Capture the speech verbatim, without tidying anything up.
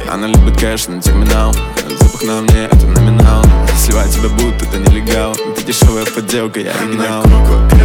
Она любит кэш на терминал. Запах на мне, это номинал. Сливать тебя будто ты нелегал. Ты дешевая подделка, я оригинал.